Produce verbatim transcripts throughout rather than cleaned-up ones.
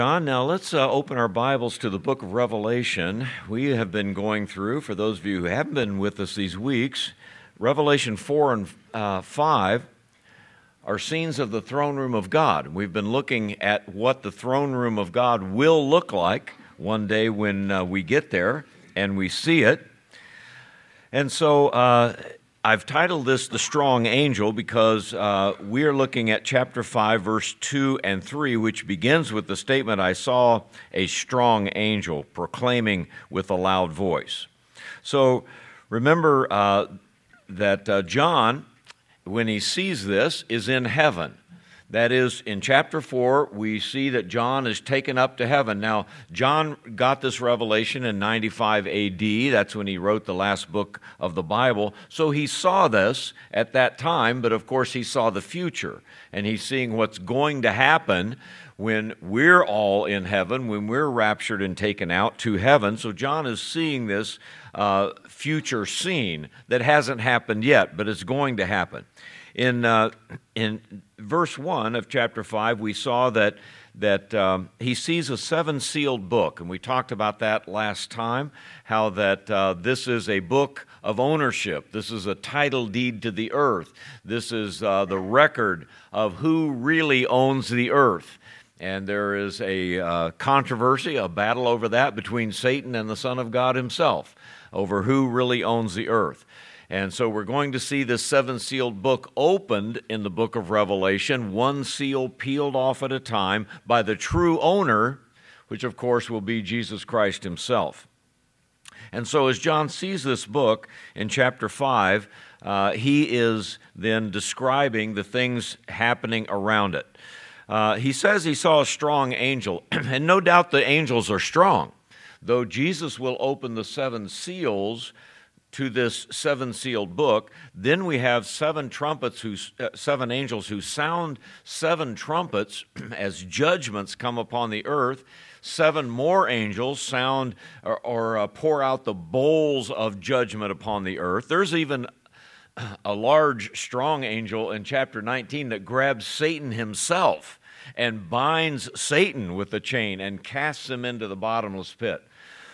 John, now let's uh, open our Bibles to the book of Revelation. We have been going through, for those of you who haven't been with us these weeks, Revelation four and uh, five are scenes of the throne room of God. We've been looking at what the throne room of God will look like one day when uh, we get there and we see it. And so uh, I've titled this The Strong Angel because uh, we're looking at chapter five, verse two and three, which begins with the statement, "I saw a strong angel proclaiming with a loud voice." So remember uh, that uh, John, when he sees this, is in heaven. That is, in chapter four, we see that John is taken up to heaven. Now, John got this revelation in ninety-five A D. That's when he wrote the last book of the Bible. So he saw this at that time, but of course he saw the future. And he's seeing what's going to happen when we're all in heaven, when we're raptured and taken out to heaven. So John is seeing this uh, future scene that hasn't happened yet, but it's going to happen. In uh, in verse one of chapter five, we saw that that um, he sees a seven-sealed book, and we talked about that last time, how that uh, this is a book of ownership. This is a title deed to the earth. This is uh, the record of who really owns the earth. And there is a uh, controversy, a battle over that between Satan and the Son of God himself, over who really owns the earth. And so we're going to see this seven-sealed book opened in the book of Revelation, one seal peeled off at a time by the true owner, which of course will be Jesus Christ himself. And so as John sees this book in chapter five, uh, he is then describing the things happening around it. Uh, he says he saw a strong angel, and no doubt the angels are strong, though Jesus will open the seven seals to this seven-sealed book. Then we have seven trumpets, who, uh, seven angels who sound seven trumpets as judgments come upon the earth. Seven more angels sound or, or uh, pour out the bowls of judgment upon the earth. There's even a large, strong angel in chapter nineteen that grabs Satan himself and binds Satan with a chain and casts him into the bottomless pit.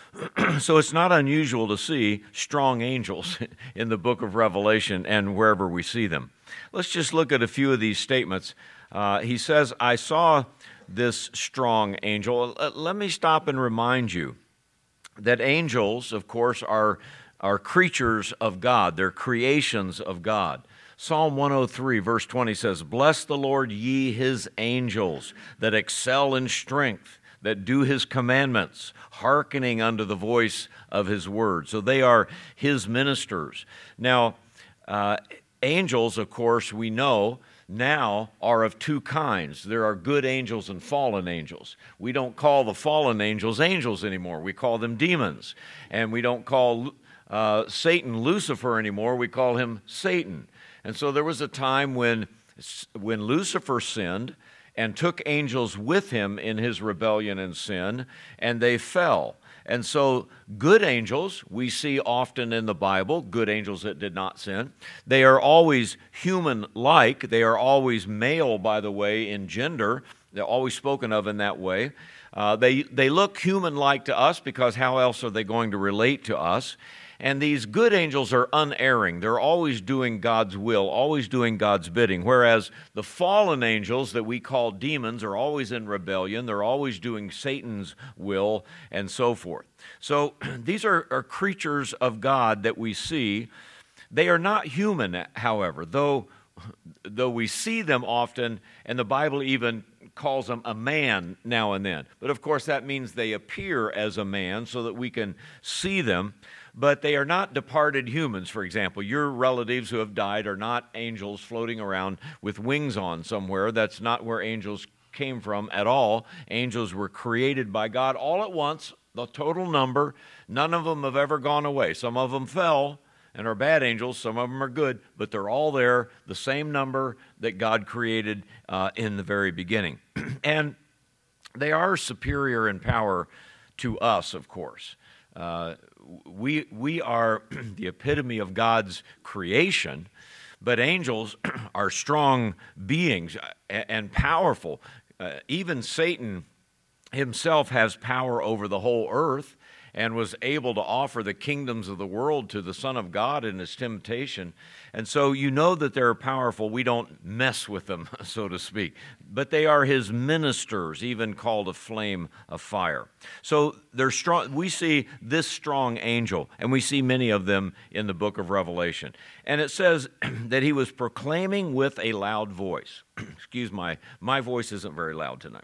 So it's not unusual to see strong angels in the book of Revelation and wherever we see them. Let's just look at a few of these statements. Uh, he says, "I saw this strong angel." Let me stop and remind you that angels, of course, are, are creatures of God. They're creations of God. Psalm one oh three, verse twenty says, "Bless the Lord, ye his angels, that excel in strength, that do his commandments, hearkening unto the voice of his word." So they are his ministers. Now, uh, angels, of course, we know now are of two kinds. There are good angels and fallen angels. We don't call the fallen angels angels anymore. We call them demons. And we don't call uh, Satan Lucifer anymore. We call him Satan. And so there was a time when, when Lucifer sinned and took angels with him in his rebellion and sin, and they fell. And so good angels, we see often in the Bible, good angels that did not sin, they are always human-like. They are always male, by the way, in gender. They're always spoken of in that way. Uh, they, they look human-like to us because how else are they going to relate to us? And these good angels are unerring. They're always doing God's will, always doing God's bidding, whereas the fallen angels that we call demons are always in rebellion. They're always doing Satan's will and so forth. So these are, are creatures of God that we see. They are not human, however, though, though we see them often, and the Bible even calls them a man now and then. But of course that means they appear as a man so that we can see them. But they are not departed humans, for example. Your relatives who have died are not angels floating around with wings on somewhere. That's not where angels came from at all. Angels were created by God all at once, the total number. None of them have ever gone away. Some of them fell and are bad angels. Some of them are good, but they're all there, the same number that God created uh, in the very beginning. And they are superior in power to us, of course. Uh, we we are the epitome of God's creation, but angels are strong beings and powerful. Uh, even Satan himself has power over the whole earth and was able to offer the kingdoms of the world to the Son of God in his temptation. And so you know that they're powerful. We don't mess with them, so to speak. But they are his ministers, even called a flame of fire. So they're strong. We see this strong angel, and we see many of them in the book of Revelation. And it says that he was proclaiming with a loud voice. Excuse my, my voice isn't very loud tonight.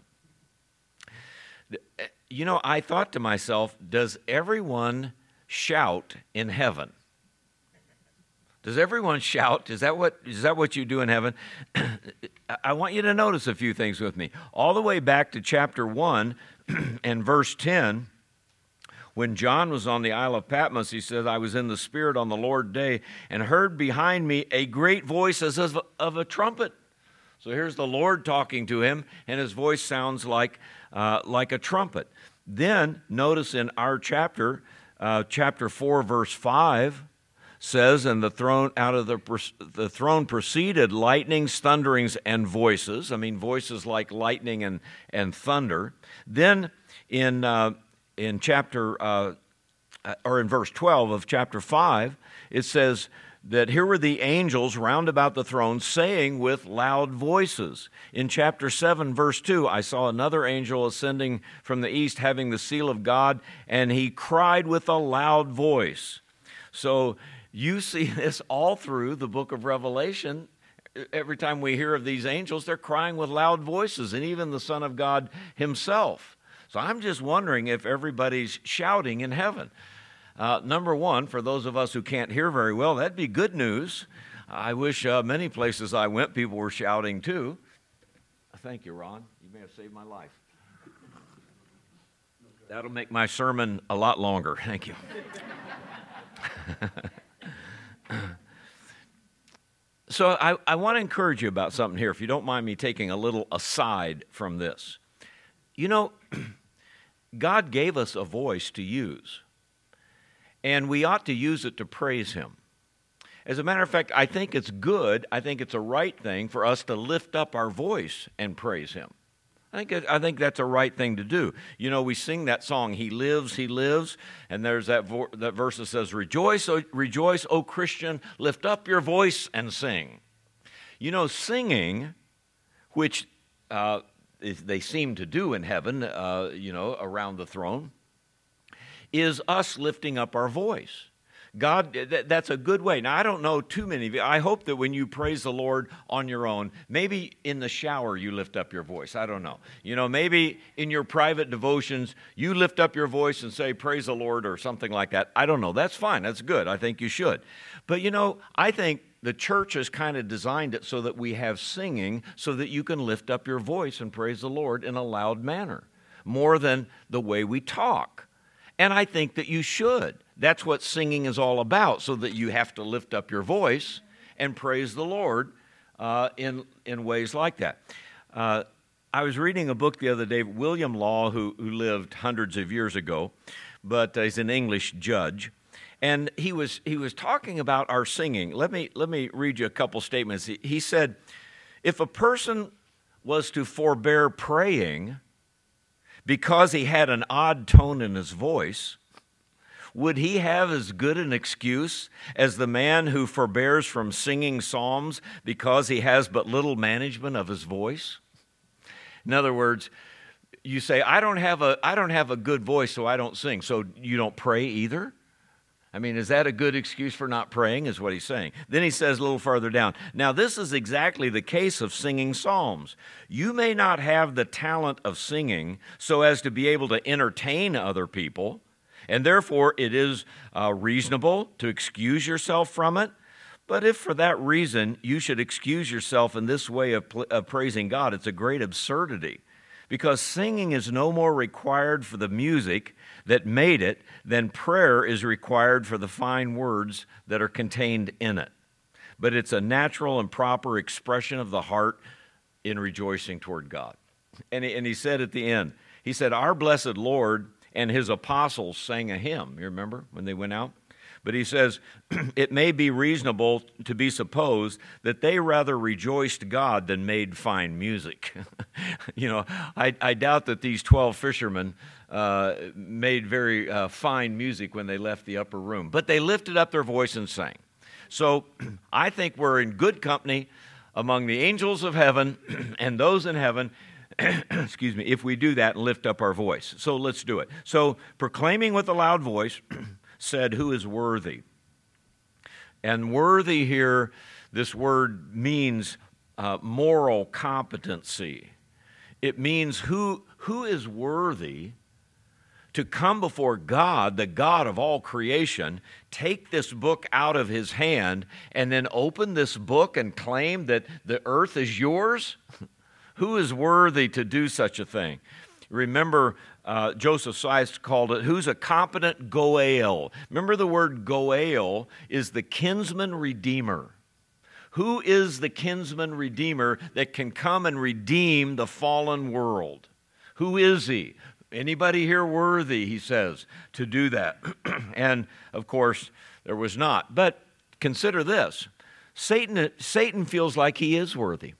You know, I thought to myself, does everyone shout in heaven? Does everyone shout? Is that what is that what you do in heaven? I want you to notice a few things with me. All the way back to chapter one and verse ten, when John was on the Isle of Patmos, he says, I was in the Spirit on the Lord's day and heard behind me a great voice as of, of a trumpet. So here's the Lord talking to him, and his voice sounds like uh, like a trumpet. Then notice in our chapter, uh, chapter four, verse five, says, and the throne out of the the throne proceeded lightnings, thunderings, and voices. I mean, voices like lightning and and thunder. Then in uh, in chapter uh, or in verse twelve of chapter five, it says that here were the angels round about the throne saying with loud voices. In chapter seven, verse two, I saw another angel ascending from the east having the seal of God, and he cried with a loud voice. So you see this all through the book of Revelation. Every time we hear of these angels, they're crying with loud voices, and even the Son of God himself. So I'm just wondering if everybody's shouting in heaven. Uh, number one, for those of us who can't hear very well, that'd be good news. I wish uh, many places I went, people were shouting too. Thank you, Ron. You may have saved my life. That'll make my sermon a lot longer. Thank you. So I, I want to encourage you about something here, if you don't mind me taking a little aside from this. You know, God gave us a voice to use, and we ought to use it to praise him. As a matter of fact, I think it's good, I think it's a right thing for us to lift up our voice and praise him. I think, I think that's a right thing to do. You know, we sing that song, He Lives, He Lives, and there's that, vo- that verse that says, Rejoice, O, rejoice, O Christian, lift up your voice and sing. You know, singing, which uh, is, they seem to do in heaven, uh, you know, around the throne, is us lifting up our voice. God, that, that's a good way. Now, I don't know too many of you. I hope that when you praise the Lord on your own, maybe in the shower you lift up your voice. I don't know. You know, maybe in your private devotions, you lift up your voice and say, praise the Lord or something like that. I don't know. That's fine. That's good. I think you should. But, you know, I think the church has kind of designed it so that we have singing so that you can lift up your voice and praise the Lord in a loud manner, more than the way we talk. And I think that you should. That's what singing is all about, so that you have to lift up your voice and praise the Lord uh, in, in ways like that. Uh, I was reading a book the other day, William Law, who, who lived hundreds of years ago, but uh, he's an English judge, and he was he was talking about our singing. Let me, let me read you a couple statements. He, he said, if a person was to forbear praying because he had an odd tone in his voice, would he have as good an excuse as the man who forbears from singing psalms because he has but little management of his voice? In other words, you say, I don't have a, I don't have a good voice, so I don't sing. So you don't pray either? I mean, is that a good excuse for not praying, is what he's saying. Then he says a little further down, now this is exactly the case of singing psalms. You may not have the talent of singing so as to be able to entertain other people, and therefore it is uh, reasonable to excuse yourself from it. But if for that reason you should excuse yourself in this way of, pl- of praising God, it's a great absurdity. Because singing is no more required for the music that made it than prayer is required for the fine words that are contained in it. But it's a natural and proper expression of the heart in rejoicing toward God. And he, and he said at the end, he said, our blessed Lord and his apostles sang a hymn. You remember when they went out? But he says, it may be reasonable to be supposed that they rather rejoiced God than made fine music. You know, I, I doubt that these twelve fishermen uh, made very uh, fine music when they left the upper room. But they lifted up their voice and sang. So I think we're in good company among the angels of heaven and those in heaven, excuse me, if we do that and lift up our voice. So let's do it. So proclaiming with a loud voice said, who is worthy? And worthy here, this word means uh, moral competency. It means who, who is worthy to come before God, the God of all creation, take this book out of his hand, and then open this book and claim that the earth is yours? Who is worthy to do such a thing? Remember, uh, Joseph Seiss called it, who's a competent goel? Remember the word goel is the kinsman redeemer. Who is the kinsman redeemer that can come and redeem the fallen world? Who is he? Anybody here worthy, he says, to do that? And, of course, there was not. But consider this. Satan, Satan feels like he is worthy.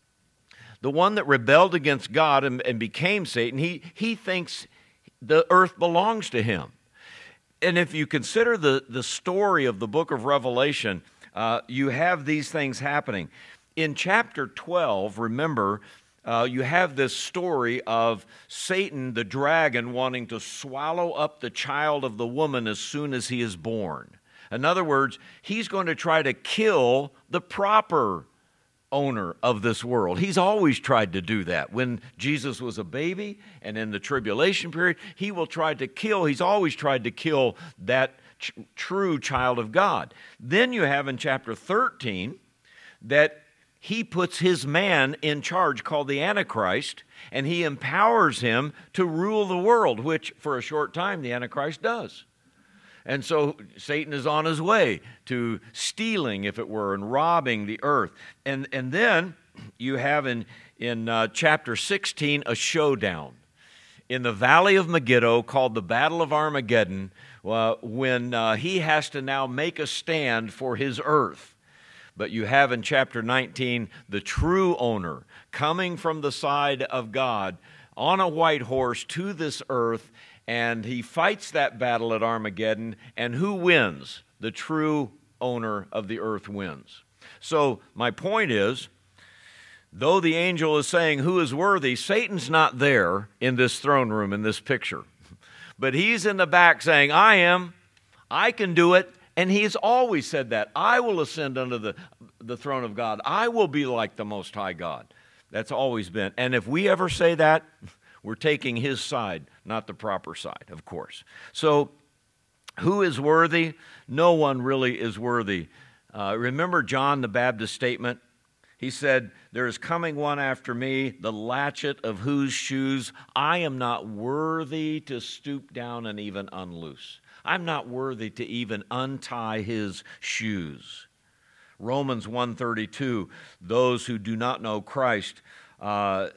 The one that rebelled against God and, and became Satan, he, he thinks the earth belongs to him. And if you consider the, the story of the book of Revelation, uh, you have these things happening. In chapter twelve, remember, Uh, you have this story of Satan, the dragon, wanting to swallow up the child of the woman as soon as he is born. In other words, he's going to try to kill the proper owner of this world. He's always tried to do that. When Jesus was a baby and in the tribulation period, he will try to kill, he's always tried to kill that ch- true child of God. Then you have in chapter thirteen that he puts his man in charge called the Antichrist, and he empowers him to rule the world, which for a short time the Antichrist does. And so Satan is on his way to stealing, if it were, and robbing the earth. And, and then you have in, in uh, chapter sixteen a showdown in the valley of Megiddo called the Battle of Armageddon, uh, when uh, he has to now make a stand for his earth. But you have in chapter nineteen the true owner coming from the side of God on a white horse to this earth, and he fights that battle at Armageddon, and who wins? The true owner of the earth wins. So my point is, though the angel is saying who is worthy, Satan's not there in this throne room, in this picture. But he's in the back saying, I am, I can do it. And he's always said that. I will ascend unto the, the throne of God. I will be like the Most High God. That's always been. And if we ever say that, we're taking his side, not the proper side, of course. So who is worthy? No one really is worthy. Uh, remember John the Baptist's statement? He said, there is coming one after me, the latchet of whose shoes I am not worthy to stoop down and even unloose. I'm not worthy to even untie his shoes. Romans one thirty-two, those who do not know Christ, uh,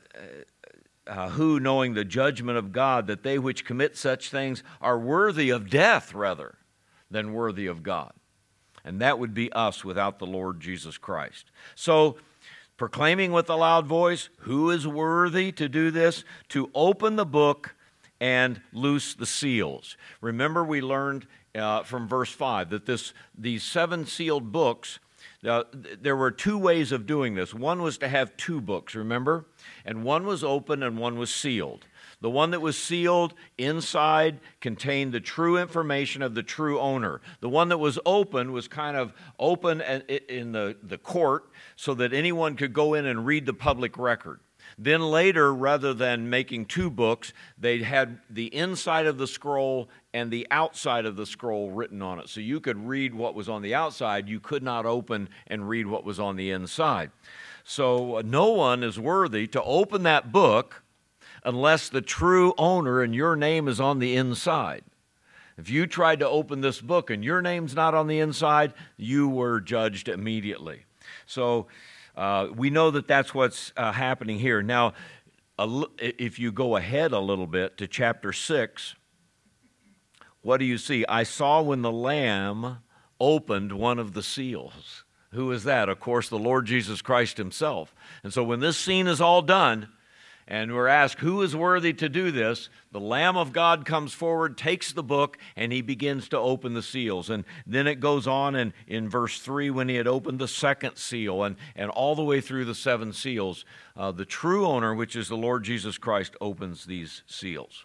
uh, who, knowing the judgment of God, that they which commit such things are worthy of death rather than worthy of God. And that would be us without the Lord Jesus Christ. So, proclaiming with a loud voice, who is worthy to do this? To open the book and loose the seals. Remember, we learned uh, from verse five that this these seven sealed books, uh, there were two ways of doing this. One was to have two books, remember? And one was open and one was sealed. The one that was sealed inside contained the true information of the true owner. The one that was open was kind of open in the, the court so that anyone could go in and read the public record. Then later, rather than making two books, they had the inside of the scroll and the outside of the scroll written on it. So you could read what was on the outside. You could not open and read what was on the inside. So uh, no one is worthy to open that book unless the true owner and your name is on the inside. If you tried to open this book and your name's not on the inside, you were judged immediately. So Uh, we know that that's what's uh, happening here. Now, a l- if you go ahead a little bit to chapter six, what do you see? I saw when the Lamb opened one of the seals. Who is that? Of course, the Lord Jesus Christ himself. And so when this scene is all done, and we're asked, who is worthy to do this? The Lamb of God comes forward, takes the book, and he begins to open the seals. And then it goes on in, in verse three, when he had opened the second seal, and, and all the way through the seven seals, uh, the true owner, which is the Lord Jesus Christ, opens these seals.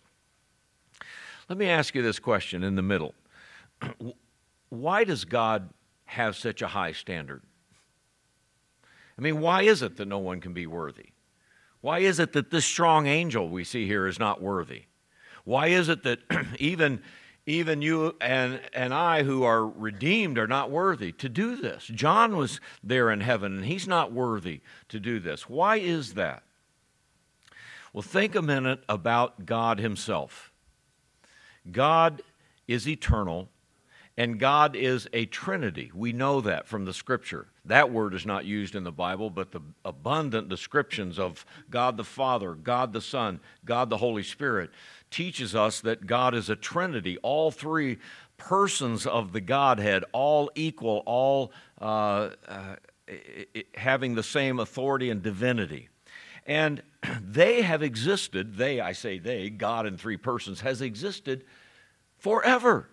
Let me ask you this question in the middle. Why does God have such a high standard? I mean, why is it that no one can be worthy? Why is it that this strong angel we see here is not worthy? Why is it that even, even you and, and I who are redeemed are not worthy to do this? John was there in heaven and he's not worthy to do this. Why is that? Well, think a minute about God himself. God is eternal, and God is a Trinity. We know that from the Scripture. That word is not used in the Bible, but the abundant descriptions of God the Father, God the Son, God the Holy Spirit teaches us that God is a Trinity, all three persons of the Godhead, all equal, all uh, uh, having the same authority and divinity. And they have existed, they, I say they, God in three persons, has existed forever.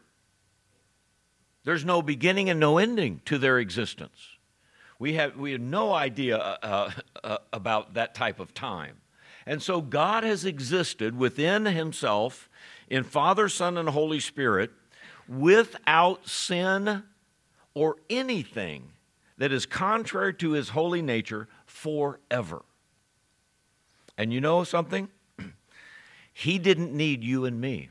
There's no beginning and no ending to their existence. We have, we have no idea uh, uh, about that type of time. And so God has existed within himself in Father, Son, and Holy Spirit without sin or anything that is contrary to his holy nature forever. And you know something? He didn't need you and me.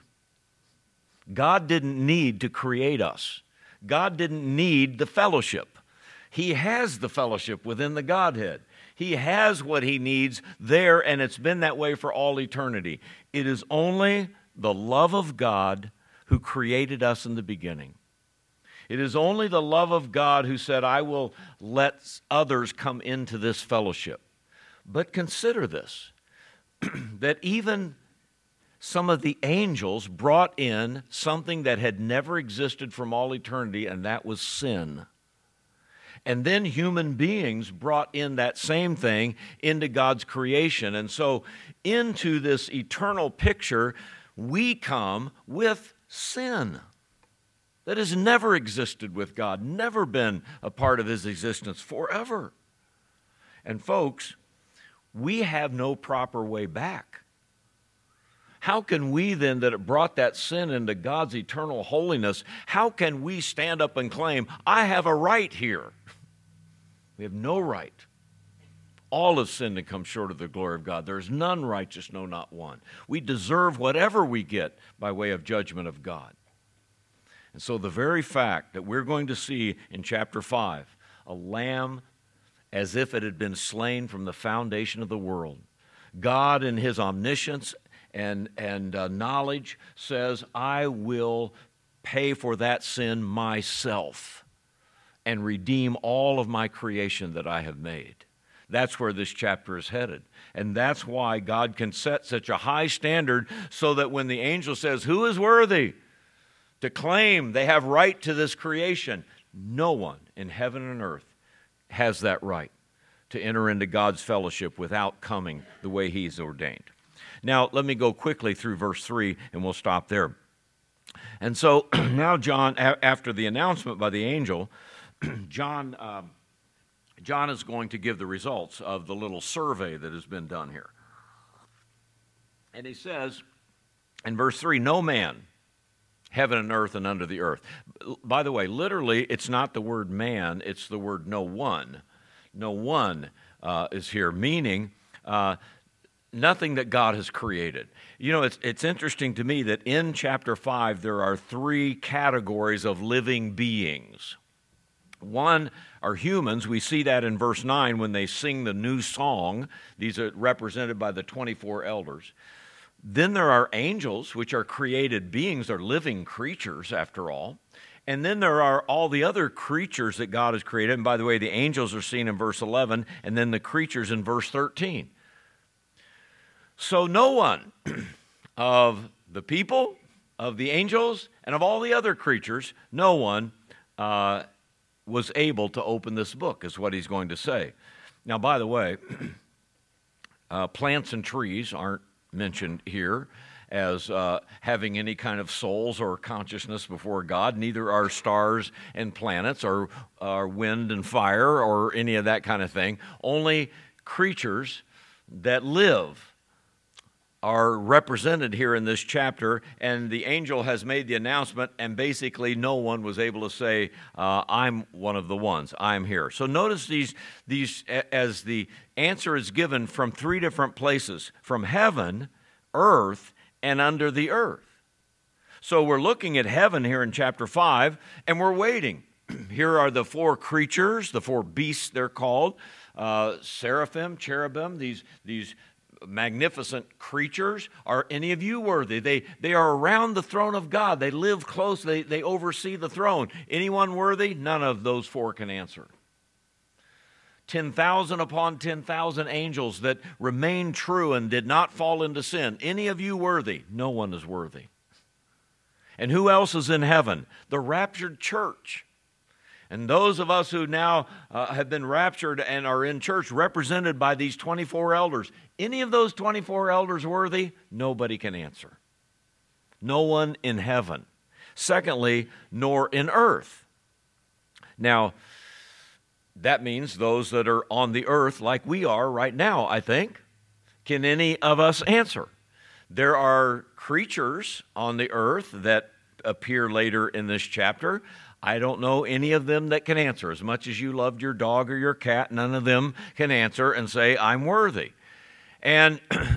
God didn't need to create us. God didn't need the fellowship. He has the fellowship within the Godhead. He has what he needs there, and it's been that way for all eternity. It is only the love of God who created us in the beginning. It is only the love of God who said, I will let others come into this fellowship. But consider this, that even some of the angels brought in something that had never existed from all eternity, and that was sin. And then human beings brought in that same thing into God's creation. And so into this eternal picture, we come with sin that has never existed with God, never been a part of his existence forever. And folks, we have no proper way back. How can we then, that have brought that sin into God's eternal holiness, how can we stand up and claim, I have a right here? We have no right. All have sinned and come short of the glory of God. There is none righteous, no, not one. We deserve whatever we get by way of judgment of God. And so the very fact that we're going to see in chapter five, a lamb as if it had been slain from the foundation of the world, God in his omniscience and, and uh, knowledge says, I will pay for that sin myself and redeem all of my creation that I have made. That's where this chapter is headed. And that's why God can set such a high standard so that when the angel says, who is worthy to claim they have right to this creation? No one in heaven and earth has that right to enter into God's fellowship without coming the way he's ordained. Now, let me go quickly through verse three, and we'll stop there. And so now John, after the announcement by the angel, John, uh, John is going to give the results of the little survey that has been done here. And he says in verse three, no man, heaven and earth and under the earth. By the way, literally, it's not the word man, it's the word no one. No one uh, is here, meaning uh, nothing that God has created. You know, it's, it's interesting to me that in chapter five, there are three categories of living beings. One are humans. We see that in verse nine when they sing the new song. These are represented by the twenty-four elders. Then there are angels, which are created beings, are living creatures after all. And then there are all the other creatures that God has created. And by the way, the angels are seen in verse eleven, and then the creatures in verse thirteen. So no one of the people, of the angels and of all the other creatures, no one uh, was able to open this book, is what he's going to say. Now, by the way, uh, plants and trees aren't mentioned here as uh, having any kind of souls or consciousness before God. Neither are stars and planets or, or wind and fire or any of that kind of thing. Only creatures that live are represented here in this chapter, and the angel has made the announcement, and basically no one was able to say, uh, I'm one of the ones, I'm here. So notice these, these as the answer is given from three different places, from heaven, earth, and under the earth. So we're looking at heaven here in chapter five, and we're waiting. Here are the four creatures, the four beasts they're called, uh, seraphim, cherubim, these, these magnificent creatures. Are any of you worthy? They, they are around the throne of God. They live close. They, they oversee the throne. Anyone worthy? None of those four can answer. ten thousand upon ten thousand angels that remained true and did not fall into sin. Any of you worthy? No one is worthy. And who else is in heaven? The raptured church. And those of us who now uh, have been raptured and are in church represented by these twenty-four elders. Any of those twenty-four elders worthy? Nobody can answer. No one in heaven. Secondly, nor in earth. Now, that means those that are on the earth like we are right now, I think. Can any of us answer? There are creatures on the earth that appear later in this chapter. I don't know any of them that can answer. As much as you loved your dog or your cat, none of them can answer and say, I'm worthy. And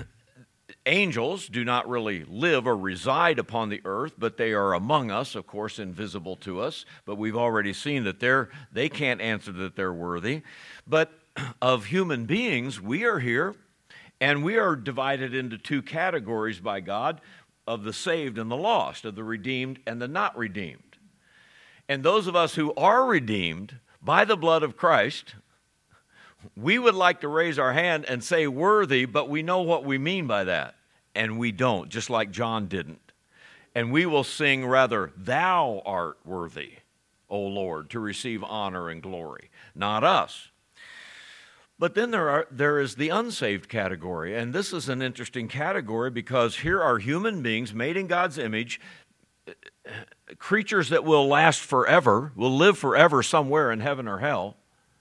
angels do not really live or reside upon the earth, but they are among us, of course, invisible to us. But we've already seen that they're, they can't answer that they're worthy. But of human beings, we are here, and we are divided into two categories by God, of the saved and the lost, of the redeemed and the not redeemed. And those of us who are redeemed by the blood of Christ, we would like to raise our hand and say worthy, but we know what we mean by that. And we don't, just like John didn't. And we will sing rather, thou art worthy, O Lord, to receive honor and glory, not us. But then there are there is the unsaved category, and this is an interesting category because here are human beings made in God's image, creatures that will last forever, will live forever somewhere in heaven or hell,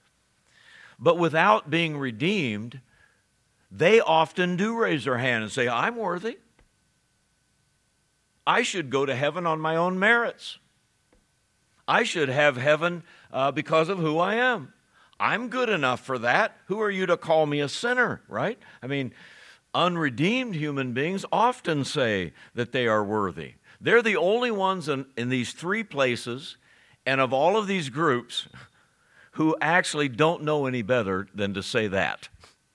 but without being redeemed, they often do raise their hand and say, I'm worthy. I should go to heaven on my own merits. I should have heaven uh, because of who I am. I'm good enough for that. Who are you to call me a sinner, right? I mean, unredeemed human beings often say that they are worthy. They're the only ones in, in these three places, and of all of these groups, who actually don't know any better than to say that.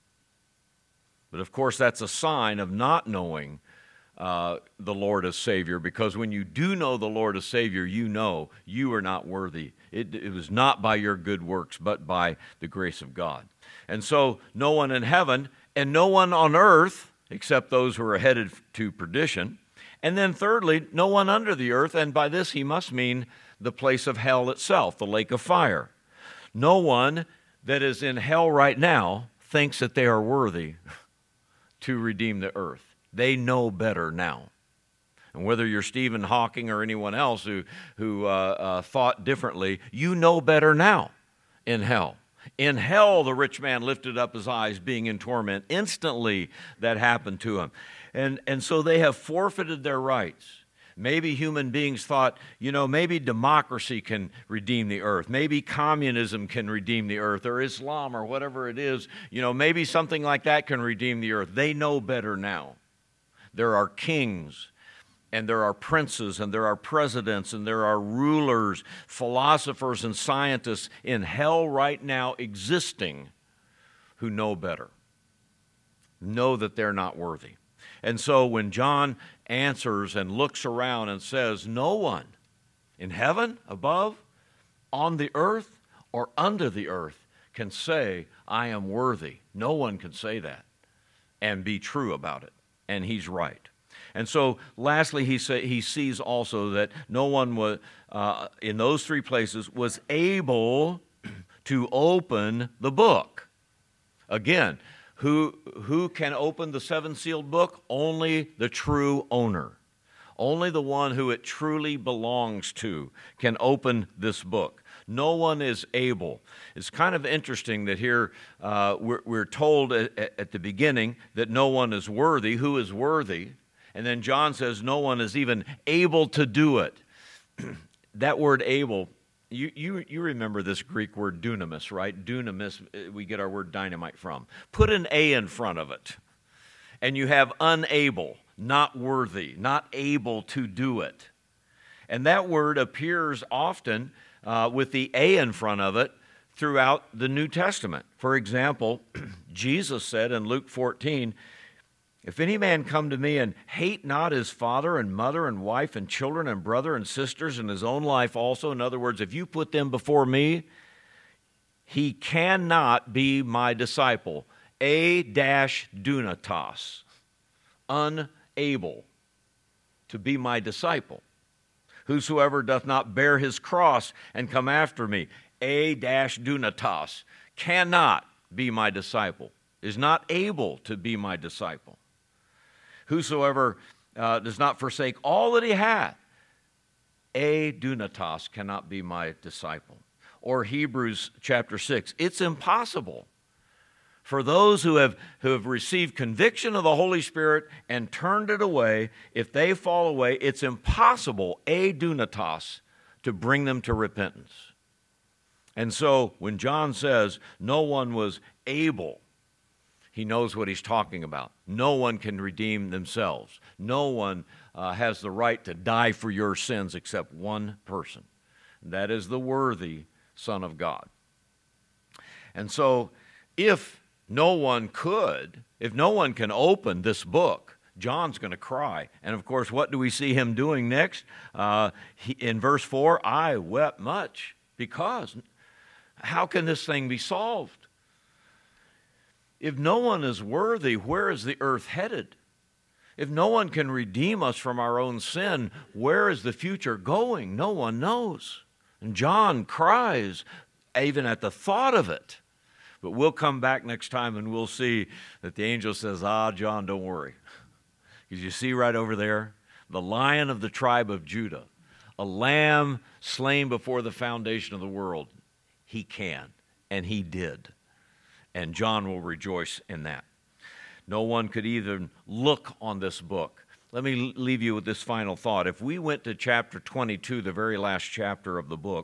But of course, that's a sign of not knowing uh, the Lord as Savior, because when you do know the Lord as Savior, you know you are not worthy. It, it was not by your good works, but by the grace of God. And so, no one in heaven, and no one on earth, except those who are headed to perdition. And then thirdly, no one under the earth, and by this he must mean the place of hell itself, the lake of fire. No one that is in hell right now thinks that they are worthy to redeem the earth. They know better now. And whether you're Stephen Hawking or anyone else who, who uh, uh, thought differently, you know better now in hell. In hell, the rich man lifted up his eyes, being in torment. Instantly, that happened to him. And, and so they have forfeited their rights. Maybe human beings thought, you know, maybe democracy can redeem the earth. Maybe communism can redeem the earth, or Islam, or whatever it is. You know, maybe something like that can redeem the earth. They know better now. There are kings, and there are princes, and there are presidents, and there are rulers, philosophers, and scientists in hell right now existing who know better, know that they're not worthy. And so when John answers and looks around and says, no one in heaven, above, on the earth, or under the earth can say, I am worthy. No one can say that and be true about it. And he's right. And so, lastly, he say, he sees also that no one was, uh, in those three places was able to open the book. Again, who, who can open the seven-sealed book? Only the true owner. Only the one who it truly belongs to can open this book. No one is able. It's kind of interesting that here uh, we're, we're told at, at the beginning that no one is worthy. Who is worthy? And then John says no one is even able to do it. That word able, you, you, you remember this Greek word dunamis, right? Dunamis, we get our word dynamite from. Put an A in front of it, and you have unable, not worthy, not able to do it. And that word appears often uh, with the A in front of it throughout the New Testament. For example, Jesus said in Luke fourteen, if any man come to me and hate not his father and mother and wife and children and brother and sisters and his own life also, in other words, if you put them before me, he cannot be my disciple. A dash dunatos, unable to be my disciple. Whosoever doth not bear his cross and come after me, a dash dunatos, cannot be my disciple, is not able to be my disciple. Whosoever uh, does not forsake all that he hath, a dunatos, cannot be my disciple. Or Hebrews chapter six, it's impossible for those who have, who have received conviction of the Holy Spirit and turned it away, if they fall away, it's impossible, a dunatos, to bring them to repentance. And so when John says no one was able, he knows what he's talking about. No one can redeem themselves. No one uh, has the right to die for your sins except one person. That is the worthy Son of God. And so if no one could, if no one can open this book, John's going to cry. And of course, what do we see him doing next? Uh, he, in verse four, I wept much because how can this thing be solved? If no one is worthy, where is the earth headed? If no one can redeem us from our own sin, where is the future going? No one knows. And John cries even at the thought of it. But we'll come back next time and we'll see that the angel says, ah, John, don't worry. Because you see right over there, the Lion of the tribe of Judah, a lamb slain before the foundation of the world. He can, and he did. And John will rejoice in that. No one could even look on this book. Let me leave you with this final thought. If we went to chapter twenty-two, the very last chapter of the book,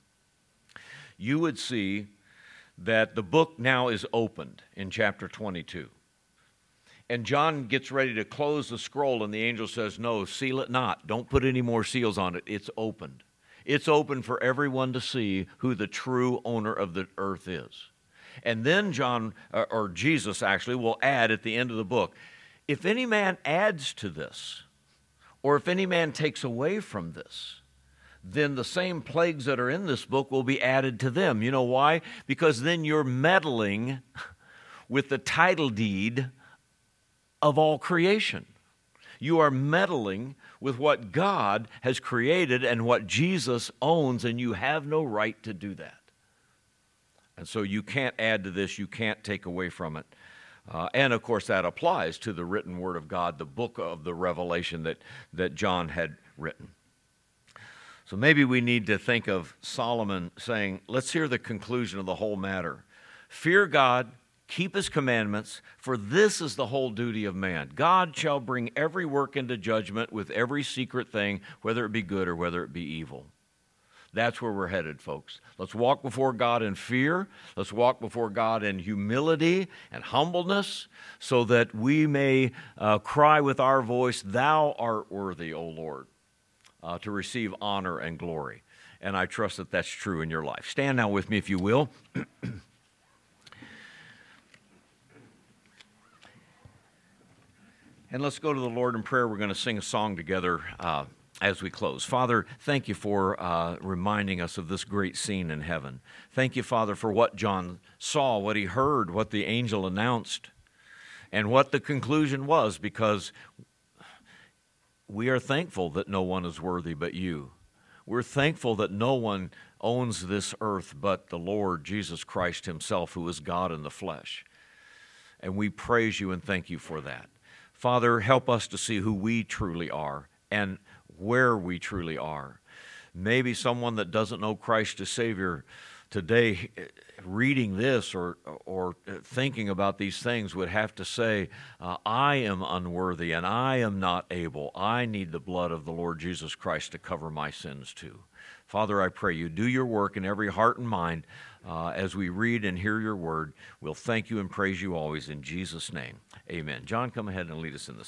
you would see that the book now is opened in chapter twenty-two. And John gets ready to close the scroll, and the angel says, no, seal it not. Don't put any more seals on it. It's opened. It's open for everyone to see who the true owner of the earth is. And then John, or Jesus actually, will add at the end of the book, if any man adds to this, or if any man takes away from this, then the same plagues that are in this book will be added to them. You know why? Because then you're meddling with the title deed of all creation. You are meddling with what God has created and what Jesus owns, and you have no right to do that. And so you can't add to this, you can't take away from it. Uh, and of course that applies to the written word of God, the book of the Revelation that, that John had written. So maybe we need to think of Solomon saying, let's hear the conclusion of the whole matter. Fear God, keep his commandments, for this is the whole duty of man. God shall bring every work into judgment with every secret thing, whether it be good or whether it be evil. That's where we're headed, folks. Let's walk before God in fear. Let's walk before God in humility and humbleness so that we may uh, cry with our voice, thou art worthy, O Lord, uh, to receive honor and glory. And I trust that that's true in your life. Stand now with me, if you will. And let's go to the Lord in prayer. We're going to sing a song together uh, as we close. Father, thank you for uh, reminding us of this great scene in heaven. Thank you, Father, for what John saw, what he heard, what the angel announced, and what the conclusion was, because we are thankful that no one is worthy but you. We're thankful that no one owns this earth but the Lord Jesus Christ himself, who is God in the flesh. And we praise you and thank you for that. Father, help us to see who we truly are and where we truly are. Maybe someone that doesn't know Christ as Savior today, reading this or or thinking about these things, would have to say, uh, I am unworthy and I am not able. I need the blood of the Lord Jesus Christ to cover my sins too. Father, I pray you do your work in every heart and mind uh, as we read and hear your word. We'll thank you and praise you always in Jesus' name. Amen. John, come ahead and lead us in the